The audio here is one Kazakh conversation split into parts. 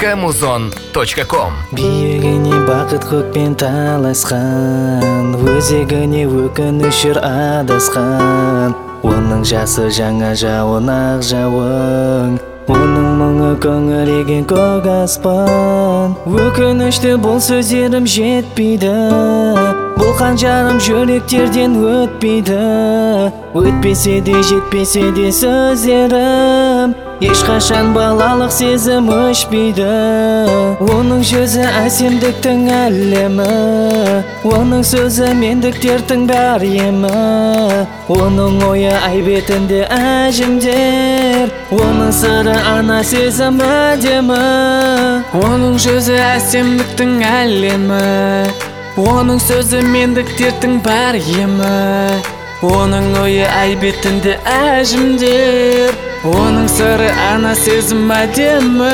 www.muzon.com. Биігіне бақыт көкпен таласқан, өзегіне өкінішір адасқан. Оның жасы жаңа жауын ақ жауын, оның мұңы көңілеген көк аспан. Өкінішті бұл сөздерім жетпейді, бұл қанжарым жүректерден өтпейді. Өтпесе де жетпесе де сөздерім, ешқашан балалық сезім өшпейді. Оның жүзі әсемдіктің әлемі, оның сөзі мендіктердің бар емі. Оның ойы айбетінде әжімдер, оның сыры ана сезім әдемі. Оның жүзі әсемдіктің әлемі, оның сөзі мендіктердің бар емі. Оның ойы әйбетінде әжімдер, оның сыры ана сезім әдемі.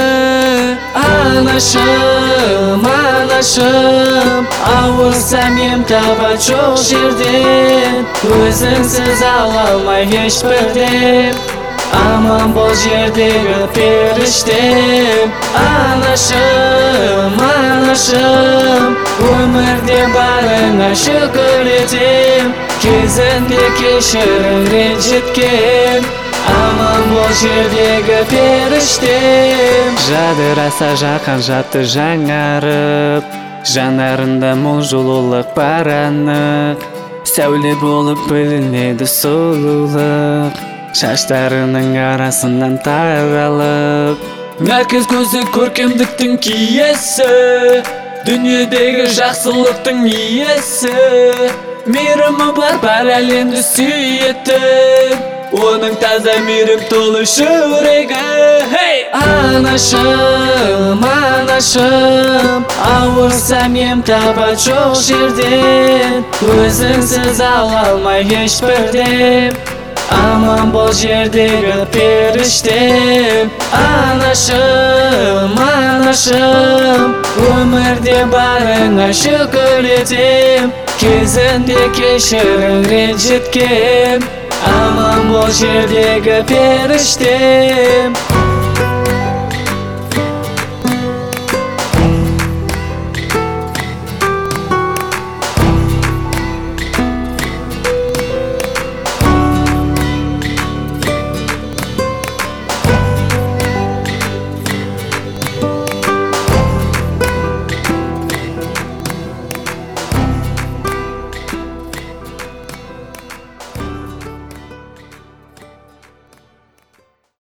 Анашым, анашым, ауырсам ем таба жоқ жерден, өзіңсіз ала алмай ешбірден. Аман бол жердегі періштем. Анашым, анашым, өмірде барыңа шүкір етем, кезінде кешірім ренжіткен. Аман бол жердегі періштем. Жадыраса жақан жатты жаңарып, жанарында мол жылулық бар анық. Сәуле болып білінеді сұлулық, шаштарының арасынан таралып. Нәркез көзі көркемдіктің киесі, дүниедегі жақсылықтың иесі. Мейірімі бар әлемді сүйетін, оның таза мейірім толы жүрегі. Анашым, анашым, ауырсам ем таба жоқ жерден, өзіңсіз ала алмай ешбірден. Аман бол жердегі періштем. Анашым, анашым, өмірде барыңа шүкір етем, кезінде кешірім ренжіткен. Аман бол жердегі періштем.